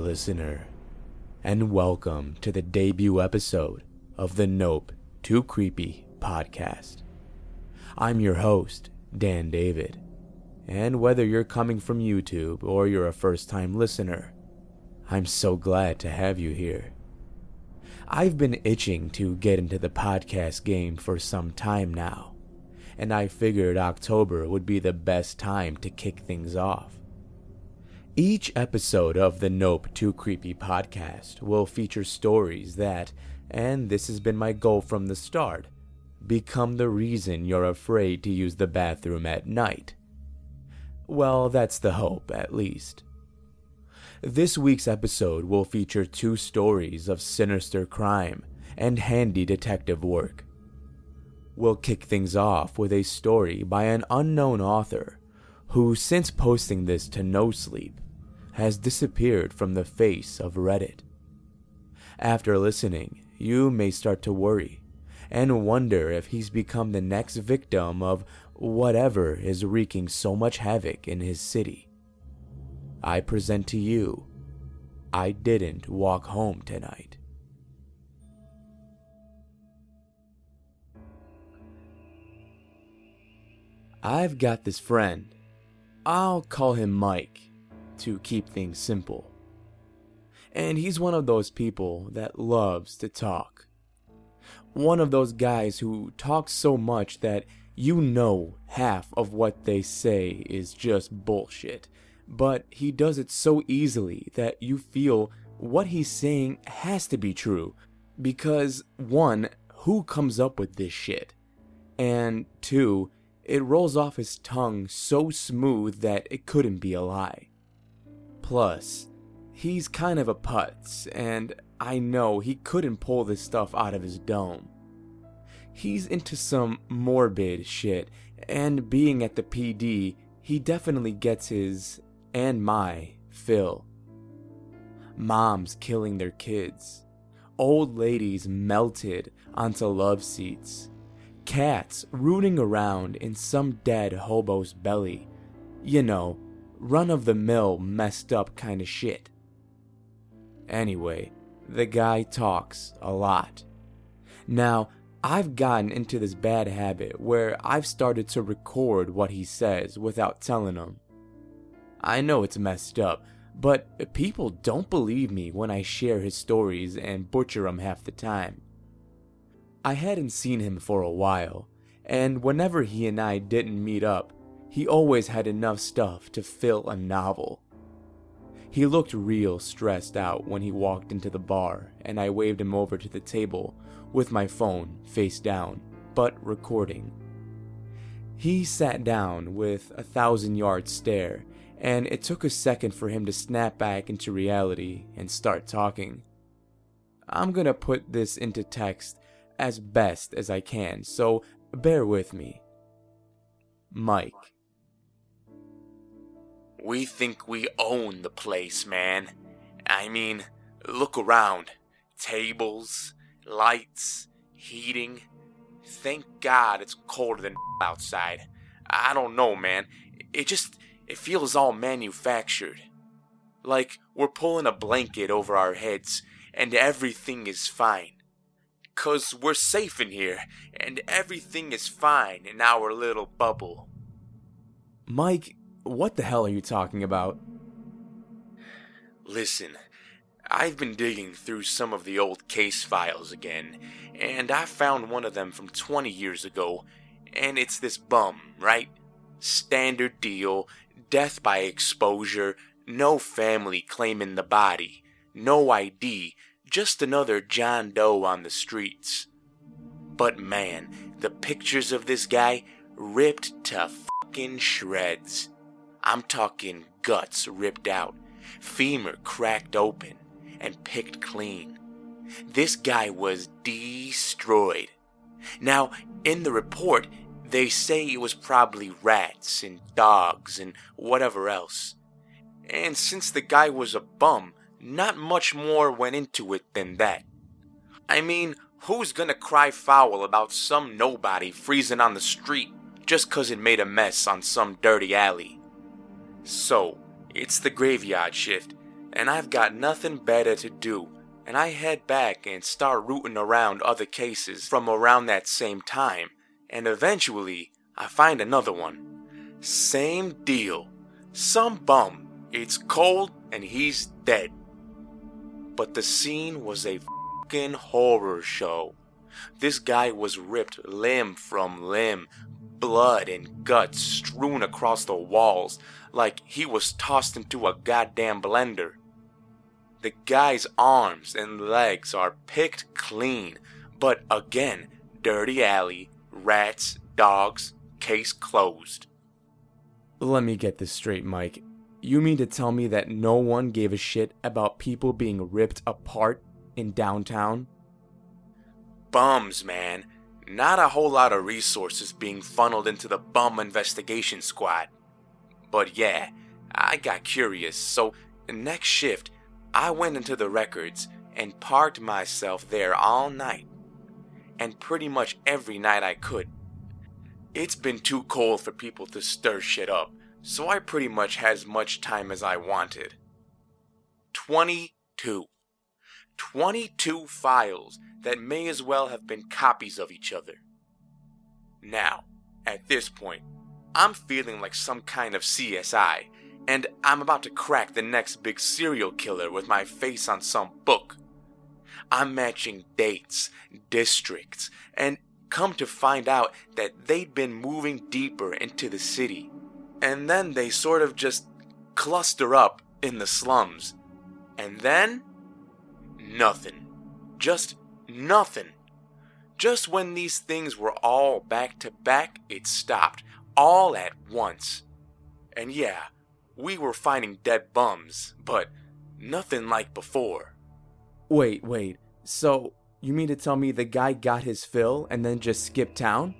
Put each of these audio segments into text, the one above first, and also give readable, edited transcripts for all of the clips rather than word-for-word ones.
listener, and welcome to the debut episode of the Nope Too Creepy podcast. I'm your host, Dan David, and whether you're coming from YouTube or you're a first-time listener, I'm so glad to have you here. I've been itching to get into the podcast game for some time now, and I figured October would be the best time to kick things off. Each episode of the Nope Too Creepy podcast will feature stories that, and this has been my goal from the start, become the reason you're afraid to use the bathroom at night. Well, that's the hope, at least. This week's episode will feature two stories of sinister crime and handy detective work. We'll kick things off with a story by an unknown author who, since posting this to No Sleep, has disappeared from the face of Reddit. After listening, you may start to worry and wonder if he's become the next victim of whatever is wreaking so much havoc in his city. I present to you, I Didn't Walk Home Tonight. I've got this friend. I'll call him Mike, to keep things simple. And he's one of those people that loves to talk. One of those guys who talks so much that you know half of what they say is just bullshit, but he does it so easily that you feel what he's saying has to be true, because one, who comes up with this shit? And two, it rolls off his tongue so smooth that it couldn't be a lie. Plus, he's kind of a putz, and I know he couldn't pull this stuff out of his dome. He's into some morbid shit, and being at the PD, he definitely gets his, and my, fill. Moms killing their kids, old ladies melted onto love seats, cats rooting around in some dead hobo's belly, you know, run-of-the-mill messed up kind of shit. Anyway, the guy talks a lot. Now, I've gotten into this bad habit where I've started to record what he says without telling him. I know it's messed up, but people don't believe me when I share his stories and butcher them half the time. I hadn't seen him for a while, and whenever he and I didn't meet up, he always had enough stuff to fill a novel. He looked real stressed out when he walked into the bar, and I waved him over to the table with my phone face down, but recording. He sat down with a 1,000-yard stare, and it took a second for him to snap back into reality and start talking. I'm gonna put this into text as best as I can, so bear with me. Mike. We think we own the place, man. I mean, look around. Tables, lights, heating. Thank God it's colder than outside. I don't know, man. It feels all manufactured. Like we're pulling a blanket over our heads and everything is fine. 'Cause we're safe in here and everything is fine in our little bubble. Mike, what the hell are you talking about? Listen, I've been digging through some of the old case files again, and I found one of them from 20 years ago, and it's this bum, right? Standard deal, death by exposure, no family claiming the body, no ID, just another John Doe on the streets. But man, the pictures of this guy ripped to fucking shreds. I'm talking guts ripped out, femur cracked open, and picked clean. This guy was destroyed. Now, in the report, they say it was probably rats and dogs and whatever else. And since the guy was a bum, not much more went into it than that. I mean, who's gonna cry foul about some nobody freezing on the street just 'cause it made a mess on some dirty alley? So, it's the graveyard shift, and I've got nothing better to do, and I head back and start rooting around other cases from around that same time, and eventually I find another one. Same deal. Some bum. It's cold and he's dead. But the scene was a fucking horror show. This guy was ripped limb from limb, blood and guts strewn across the walls like he was tossed into a goddamn blender. The guy's arms and legs are picked clean, but again, dirty alley, rats, dogs, case closed. Let me get this straight, Mike. You mean to tell me that no one gave a shit about people being ripped apart in downtown? Bums, man. Not a whole lot of resources being funneled into the bum investigation squad. But yeah, I got curious, so next shift, I went into the records and parked myself there all night. And pretty much every night I could. It's been too cold for people to stir shit up, so I pretty much had as much time as I wanted. 22 files that may as well have been copies of each other. Now, at this point, I'm feeling like some kind of CSI, and I'm about to crack the next big serial killer with my face on some book. I'm matching dates, districts, and come to find out that they'd been moving deeper into the city. And then they sort of just cluster up in the slums. And then, nothing. Just nothing. Just when these things were all back to back, it stopped. All at once. And yeah, we were finding dead bums, but nothing like before. Wait. So, you mean to tell me the guy got his fill and then just skipped town?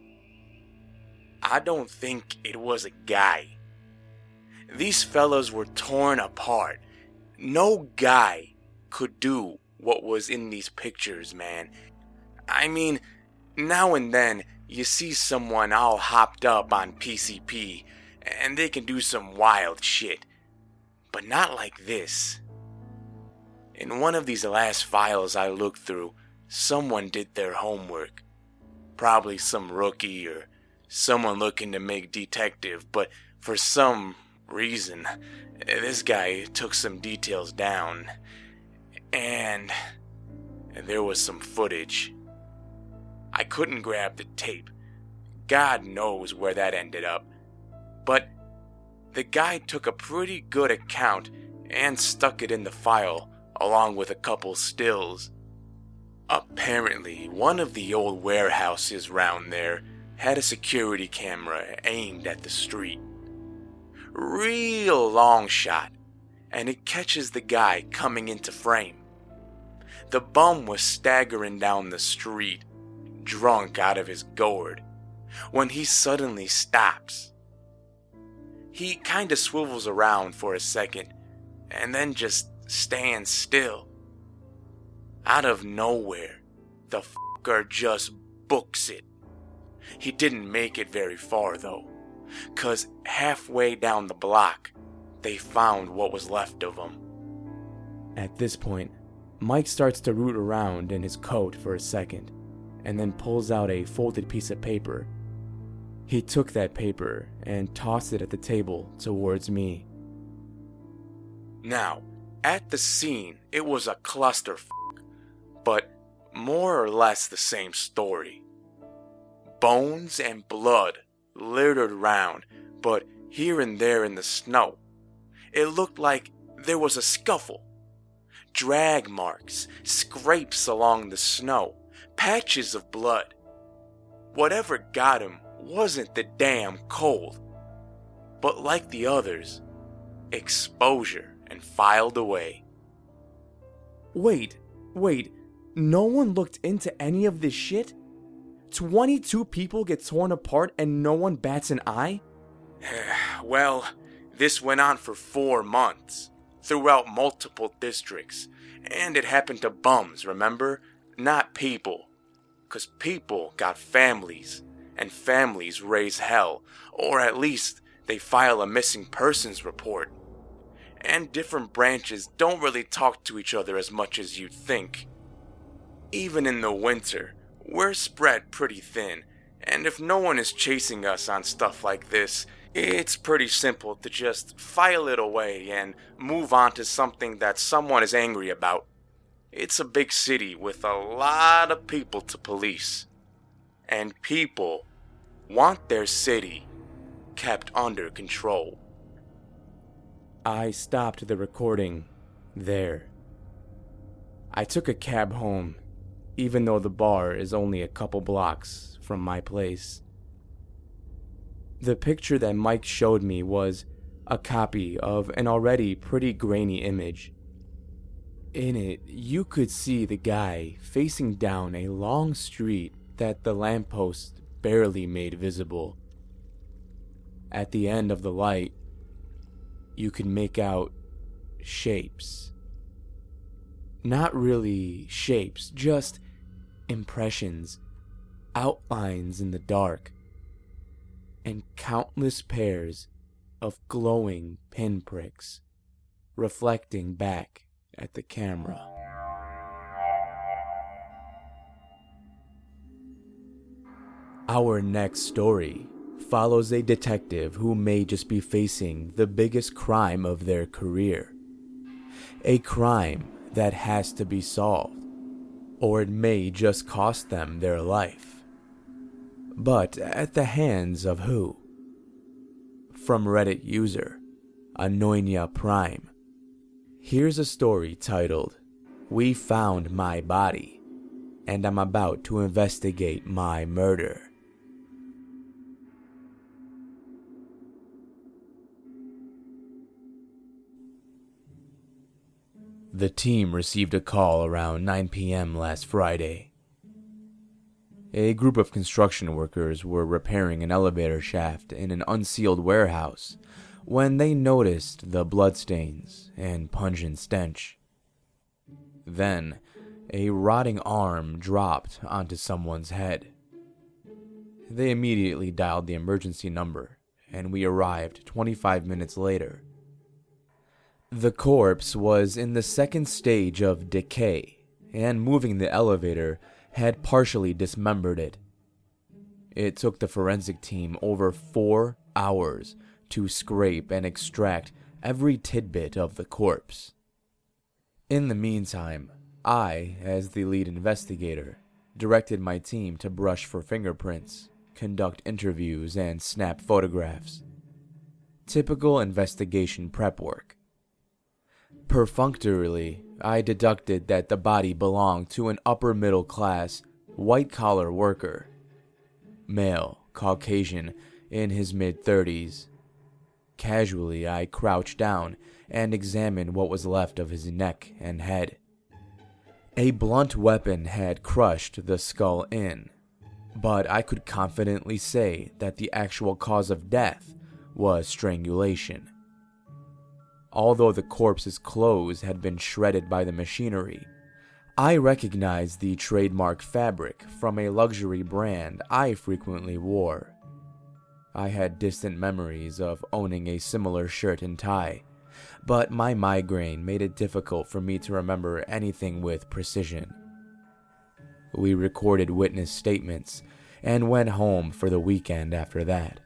I don't think it was a guy. These fellas were torn apart. No guy could do what was in these pictures, man. I mean, now and then you see someone all hopped up on PCP and they can do some wild shit. But not like this. In one of these last files I looked through, someone did their homework. Probably some rookie or someone looking to make detective, but for some reason, this guy took some details down, and there was some footage. I couldn't grab the tape. God knows where that ended up. But the guy took a pretty good account and stuck it in the file, along with a couple stills. Apparently, one of the old warehouses round there had a security camera aimed at the street. Real long shot, and it catches the guy coming into frame. The bum was staggering down the street, drunk out of his gourd, when he suddenly stops. He kinda swivels around for a second, and then just stands still. Out of nowhere, the fucker just books it. He didn't make it very far though, 'cause halfway down the block, they found what was left of him. At this point, Mike starts to root around in his coat for a second, and then pulls out a folded piece of paper. He took that paper and tossed it at the table towards me. Now, at the scene, it was a clusterfuck, but more or less the same story. Bones and blood littered round, but here and there in the snow. It looked like there was a scuffle. Drag marks, scrapes along the snow, patches of blood. Whatever got him wasn't the damn cold, but like the others, exposure and filed away. Wait, no one looked into any of this shit? 22 people get torn apart and no one bats an eye? Well, this went on for 4 months, throughout multiple districts, and it happened to bums, remember? Not people. 'Cause people got families, and families raise hell, or at least they file a missing persons report. and different branches don't really talk to each other as much as you'd think. Even in the winter, we're spread pretty thin, and if no one is chasing us on stuff like this, it's pretty simple to just file it away and move on to something that someone is angry about. It's a big city with a lot of people to police, and people want their city kept under control. I stopped the recording there. I took a cab home, even though the bar is only a couple blocks from my place. The picture that Mike showed me was a copy of an already pretty grainy image. In it, you could see the guy facing down a long street that the lamppost barely made visible. At the end of the light, you could make out shapes. Not really shapes, just impressions, outlines in the dark, and countless pairs of glowing pinpricks reflecting back at the camera. Our next story follows a detective who may just be facing the biggest crime of their career. A crime that has to be solved, or it may just cost them their life. But at the hands of who? From Reddit user Anoinia Prime. Here's a story titled, "We Found My Body, and I'm About to Investigate My Murder." The team received a call around 9 p.m. last Friday. A group of construction workers were repairing an elevator shaft in an unsealed warehouse when they noticed the bloodstains and pungent stench. Then, a rotting arm dropped onto someone's head. They immediately dialed the emergency number, and we arrived 25 minutes later. The corpse was in the second stage of decay, and moving the elevator had partially dismembered it. It took the forensic team over 4 hours to scrape and extract every tidbit of the corpse. In the meantime, I, as the lead investigator, directed my team to brush for fingerprints, conduct interviews, and snap photographs. Typical investigation prep work. Perfunctorily, I deducted that the body belonged to an upper-middle-class, white-collar worker. Male, Caucasian, in his mid-30s. Casually, I crouched down and examined what was left of his neck and head. A blunt weapon had crushed the skull in, but I could confidently say that the actual cause of death was strangulation. Although the corpse's clothes had been shredded by the machinery, I recognized the trademark fabric from a luxury brand I frequently wore. I had distant memories of owning a similar shirt and tie, but my migraine made it difficult for me to remember anything with precision. We recorded witness statements and went home for the weekend after that.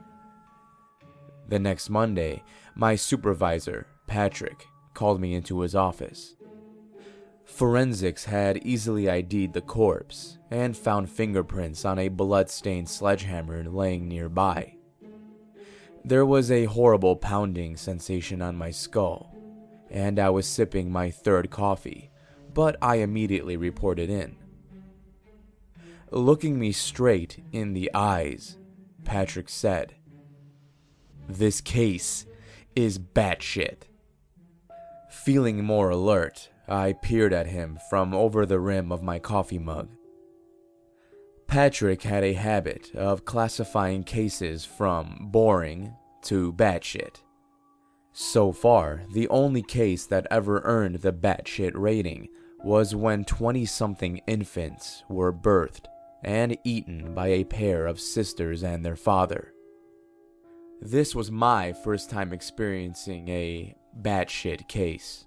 The next Monday, my supervisor, Patrick, called me into his office. Forensics had easily ID'd the corpse and found fingerprints on a blood-stained sledgehammer laying nearby. There was a horrible pounding sensation on my skull, and I was sipping my third coffee, but I immediately reported in. Looking me straight in the eyes, Patrick said, "This case is batshit." Feeling more alert, I peered at him from over the rim of my coffee mug. Patrick had a habit of classifying cases from boring to batshit. So far, the only case that ever earned the batshit rating was when 20-something infants were birthed and eaten by a pair of sisters and their father. This was my first time experiencing a batshit case.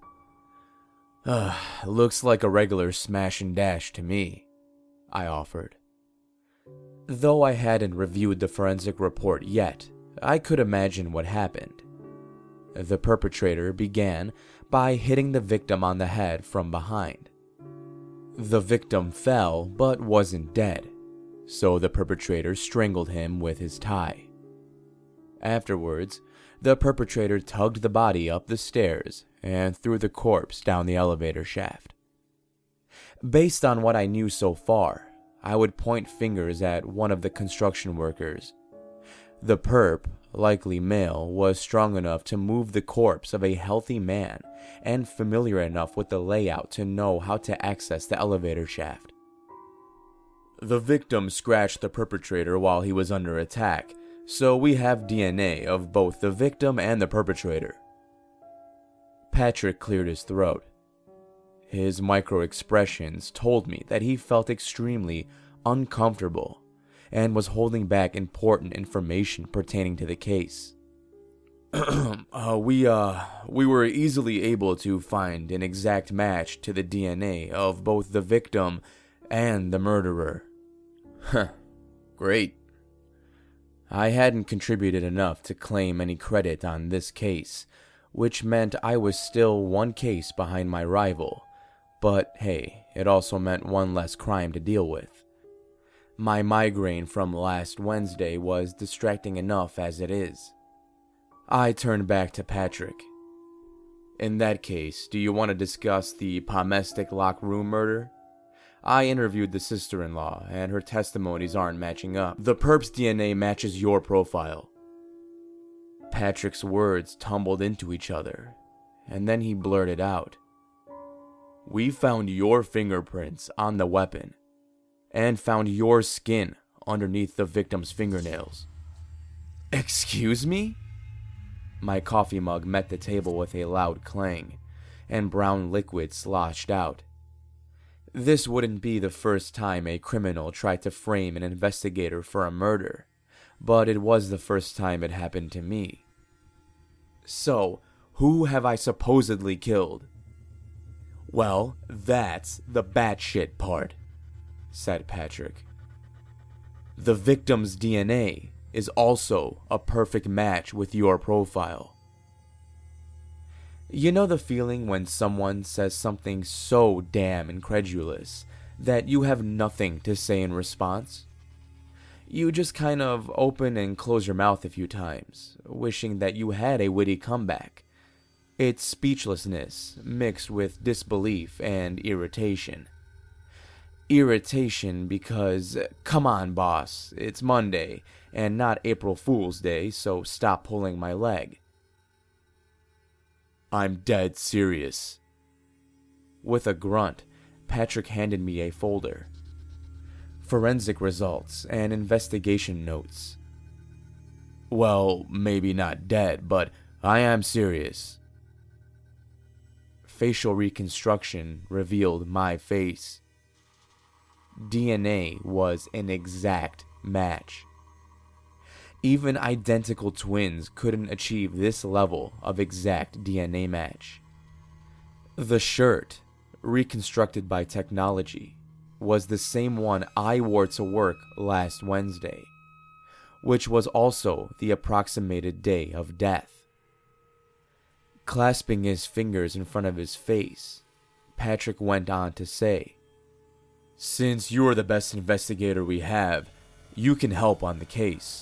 Looks like a regular smash and dash to me, I offered. Though I hadn't reviewed the forensic report yet, I could imagine what happened. The perpetrator began by hitting the victim on the head from behind. The victim fell but wasn't dead, so the perpetrator strangled him with his tie. Afterwards, the perpetrator tugged the body up the stairs and threw the corpse down the elevator shaft. Based on what I knew so far, I would point fingers at one of the construction workers. The perp, likely male, was strong enough to move the corpse of a healthy man and familiar enough with the layout to know how to access the elevator shaft. The victim scratched the perpetrator while he was under attack, so we have DNA of both the victim and the perpetrator. Patrick cleared his throat. His micro-expressions told me that he felt extremely uncomfortable and was holding back important information pertaining to the case. We were easily able to find an exact match to the DNA of both the victim and the murderer. Great. I hadn't contributed enough to claim any credit on this case, which meant I was still one case behind my rival, but hey, it also meant one less crime to deal with. My migraine from last Wednesday was distracting enough as it is. I turned back to Patrick. In that case, do you want to discuss the Pomestic lock room murder? I interviewed the sister-in-law, and her testimonies aren't matching up. The perp's DNA matches your profile. Patrick's words tumbled into each other, and then he blurted out, "We found your fingerprints on the weapon, and found your skin underneath the victim's fingernails." Excuse me? My coffee mug met the table with a loud clang, and brown liquid sloshed out. This wouldn't be the first time a criminal tried to frame an investigator for a murder, but it was the first time it happened to me. So, who have I supposedly killed? Well, that's the batshit part, said Patrick. The victim's DNA is also a perfect match with your profile. You know the feeling when someone says something so damn incredulous that you have nothing to say in response? You just kind of open and close your mouth a few times, wishing that you had a witty comeback. It's speechlessness mixed with disbelief and irritation. Irritation because, come on boss, it's Monday and not April Fool's Day, so stop pulling my leg. I'm dead serious. With a grunt, Patrick handed me a folder. Forensic results and investigation notes. Well, maybe not dead, but I am serious. Facial reconstruction revealed my face. DNA was an exact match. Even identical twins couldn't achieve this level of exact DNA match. The shirt, reconstructed by technology, was the same one I wore to work last Wednesday, which was also the approximated day of death. Clasping his fingers in front of his face, Patrick went on to say, "Since you're the best investigator we have, you can help on the case."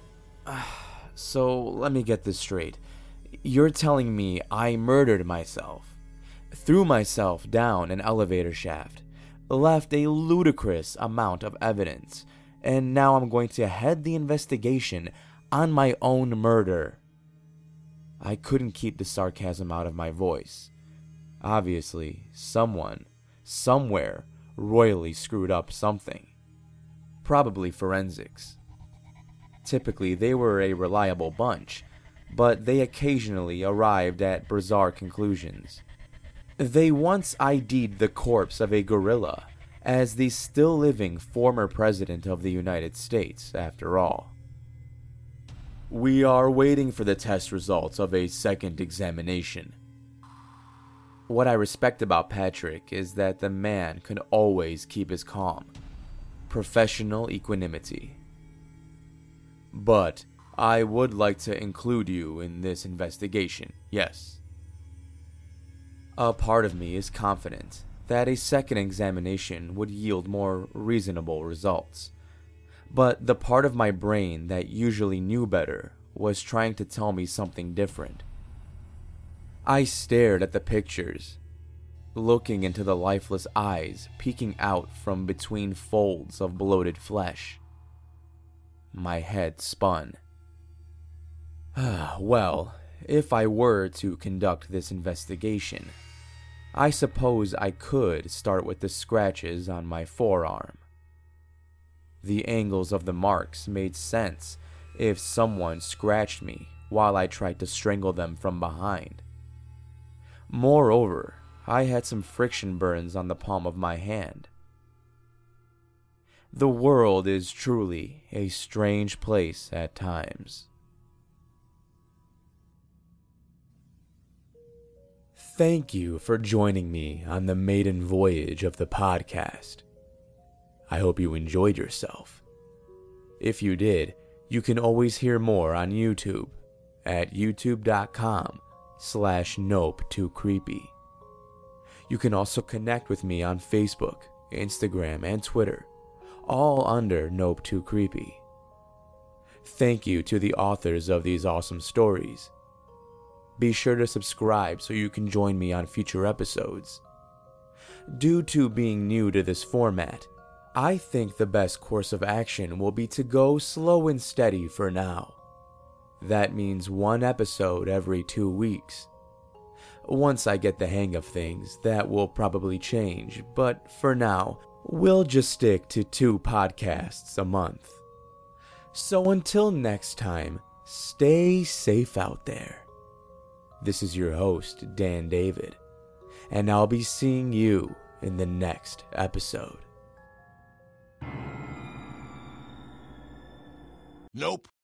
So let me get this straight. You're telling me I murdered myself, threw myself down an elevator shaft, left a ludicrous amount of evidence, and now I'm going to head the investigation on my own murder. I couldn't keep the sarcasm out of my voice. Obviously, someone, somewhere, royally screwed up something. Probably forensics. Typically, they were a reliable bunch, but they occasionally arrived at bizarre conclusions. They once ID'd the corpse of a gorilla as the still-living former president of the United States, after all. We are waiting for the test results of a second examination. What I respect about Patrick is that the man could always keep his calm. Professional equanimity. But I would like to include you in this investigation, yes. A part of me is confident that a second examination would yield more reasonable results. But the part of my brain that usually knew better was trying to tell me something different. I stared at the pictures, looking into the lifeless eyes peeking out from between folds of bloated flesh. My head spun. Well, if I were to conduct this investigation, I suppose I could start with the scratches on my forearm. The angles of the marks made sense if someone scratched me while I tried to strangle them from behind. Moreover, I had some friction burns on the palm of my hand. The world is truly a strange place at times. Thank you for joining me on the maiden voyage of the podcast. I hope you enjoyed yourself. If you did, you can always hear more on YouTube at youtube.com/nope2creepy. You can also connect with me on Facebook, Instagram, and Twitter, all under Nope2Creepy. Thank you to the authors of these awesome stories. Be sure to subscribe so you can join me on future episodes. Due to being new to this format, I think the best course of action will be to go slow and steady for now. That means one episode every 2 weeks. Once I get the hang of things, that will probably change, but for now, we'll just stick to 2 podcasts a month. So until next time, stay safe out there. This is your host, Dan David, and I'll be seeing you in the next episode. Nope.